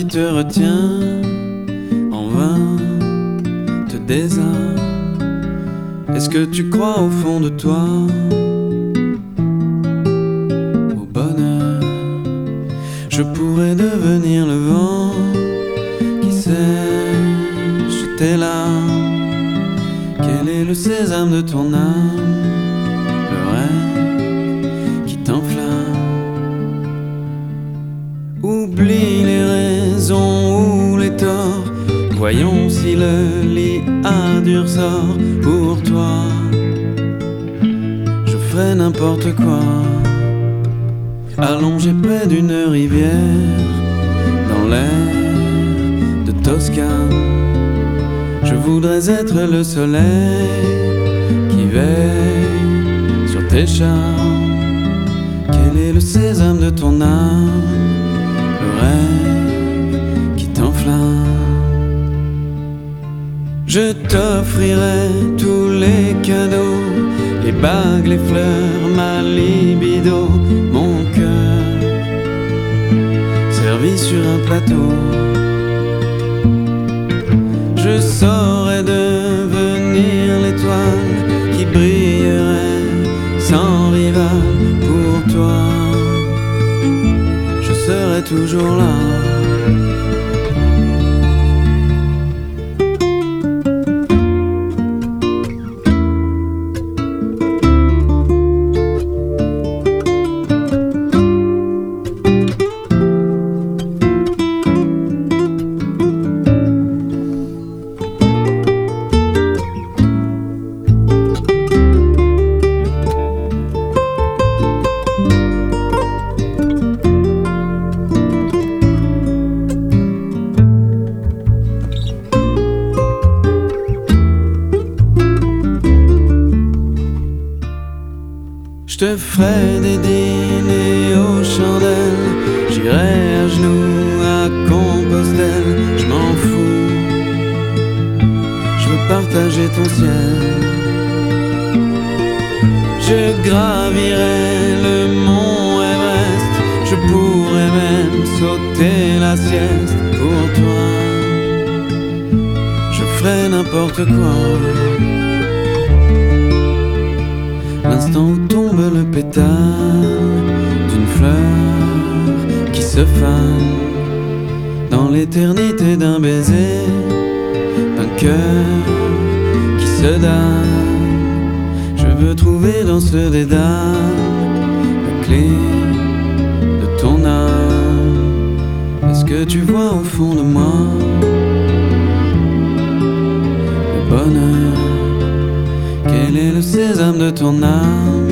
te retiens, en vain te désarme. Est-ce que tu crois au fond de toi au bonheur? Je pourrais devenir le vent qui sèche tes larmes. Quel est le sésame de ton âme, le rêve qui t'enflamme? Oublie les raisons ou les torts, voyons si le lit a du ressort. Pour toi, je ferai n'importe quoi, allongé près d'une rivière, dans l'air de Toscane. Je voudrais être le soleil qui veille sur tes charmes. Quel est le sésame de ton âme, le rêve qui t'enflamme? Je t'offrirai tous les cadeaux, les bagues, les fleurs, ma libido, mon cœur servi sur un plateau. Je saurais devenir l'étoile qui brillerait sans rival. Pour toi, je serai toujours là. Je te ferai des dîners aux chandelles, j'irai à genoux à Compostelle. Je m'en fous, je veux partager ton ciel. Je gravirai le mont Everest, je pourrais même sauter la sieste. Pour toi, je ferai n'importe quoi. L'instant où tombe le pétale d'une fleur qui se fane, dans l'éternité d'un baiser, d'un cœur qui se damne. Je veux trouver dans ce dédale la clé de ton âme. Est-ce que tu vois au fond de moi le bonheur? Quel est le sésame de ton âme,